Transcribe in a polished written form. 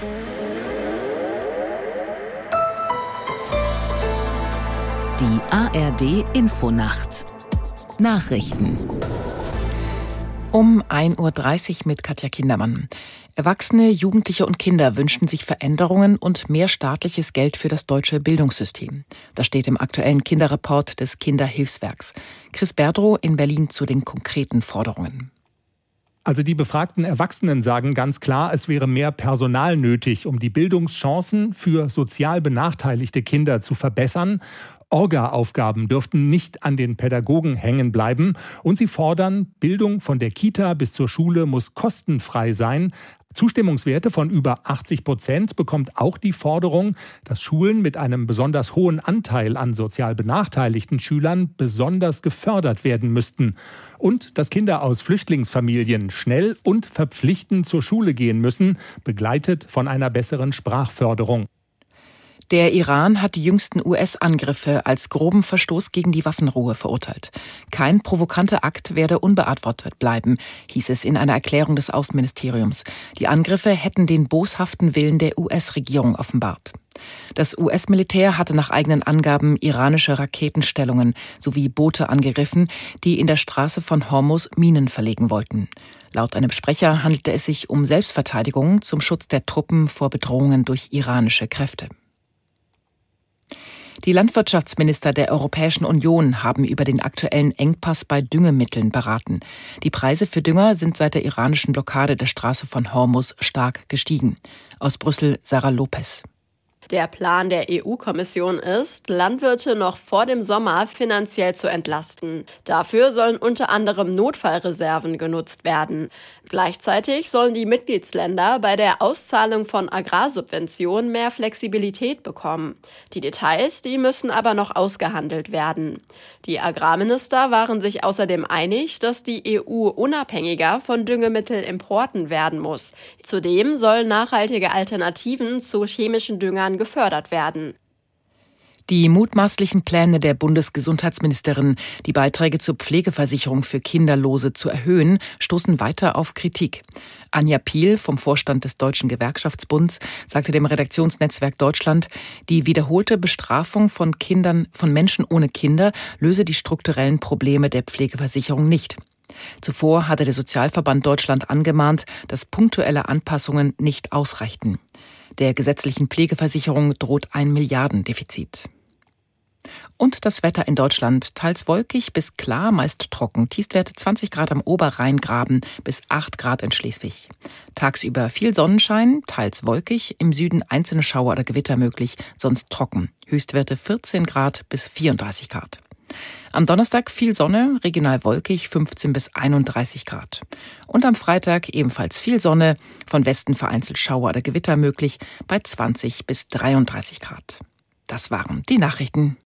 Die ARD-Infonacht. Nachrichten. Um 1:30 Uhr mit Katja Kindermann. Erwachsene, Jugendliche und Kinder wünschen sich Veränderungen und mehr staatliches Geld für das deutsche Bildungssystem. Das steht im aktuellen Kinderreport des Kinderhilfswerks. Chris Berdrow in Berlin zu den konkreten Forderungen. Also die befragten Erwachsenen sagen ganz klar, es wäre mehr Personal nötig, um die Bildungschancen für sozial benachteiligte Kinder zu verbessern. Orga-Aufgaben dürften nicht an den Pädagogen hängen bleiben. Und sie fordern, Bildung von der Kita bis zur Schule muss kostenfrei sein. Zustimmungswerte von über 80% bekommt auch die Forderung, dass Schulen mit einem besonders hohen Anteil an sozial benachteiligten Schülern besonders gefördert werden müssten. Und dass Kinder aus Flüchtlingsfamilien schnell und verpflichtend zur Schule gehen müssen, begleitet von einer besseren Sprachförderung. Der Iran hat die jüngsten US-Angriffe als groben Verstoß gegen die Waffenruhe verurteilt. Kein provokanter Akt werde unbeantwortet bleiben, hieß es in einer Erklärung des Außenministeriums. Die Angriffe hätten den boshaften Willen der US-Regierung offenbart. Das US-Militär hatte nach eigenen Angaben iranische Raketenstellungen sowie Boote angegriffen, die in der Straße von Hormuz Minen verlegen wollten. Laut einem Sprecher handelte es sich um Selbstverteidigung zum Schutz der Truppen vor Bedrohungen durch iranische Kräfte. Die Landwirtschaftsminister der Europäischen Union haben über den aktuellen Engpass bei Düngemitteln beraten. Die Preise für Dünger sind seit der iranischen Blockade der Straße von Hormuz stark gestiegen. Aus Brüssel Sarah Lopez. Der Plan der EU-Kommission ist, Landwirte noch vor dem Sommer finanziell zu entlasten. Dafür sollen unter anderem Notfallreserven genutzt werden. Gleichzeitig sollen die Mitgliedsländer bei der Auszahlung von Agrarsubventionen mehr Flexibilität bekommen. Die Details, die müssen aber noch ausgehandelt werden. Die Agrarminister waren sich außerdem einig, dass die EU unabhängiger von Düngemittelimporten werden muss. Zudem sollen nachhaltige Alternativen zu chemischen Düngern gefördert werden. Die mutmaßlichen Pläne der Bundesgesundheitsministerin, die Beiträge zur Pflegeversicherung für Kinderlose zu erhöhen, stoßen weiter auf Kritik. Anja Piel vom Vorstand des Deutschen Gewerkschaftsbunds sagte dem Redaktionsnetzwerk Deutschland, die wiederholte Bestrafung von Menschen ohne Kinder löse die strukturellen Probleme der Pflegeversicherung nicht. Zuvor hatte der Sozialverband Deutschland angemahnt, dass punktuelle Anpassungen nicht ausreichten. Der gesetzlichen Pflegeversicherung droht ein Milliardendefizit. Und das Wetter in Deutschland, teils wolkig bis klar, meist trocken. Tiefstwerte 20 Grad am Oberrheingraben bis 8 Grad in Schleswig. Tagsüber viel Sonnenschein, teils wolkig, im Süden einzelne Schauer oder Gewitter möglich, sonst trocken. Höchstwerte 14 Grad bis 34 Grad. Am Donnerstag viel Sonne, regional wolkig, 15 bis 31 Grad. Und am Freitag ebenfalls viel Sonne, von Westen vereinzelt Schauer oder Gewitter möglich, bei 20 bis 33 Grad. Das waren die Nachrichten.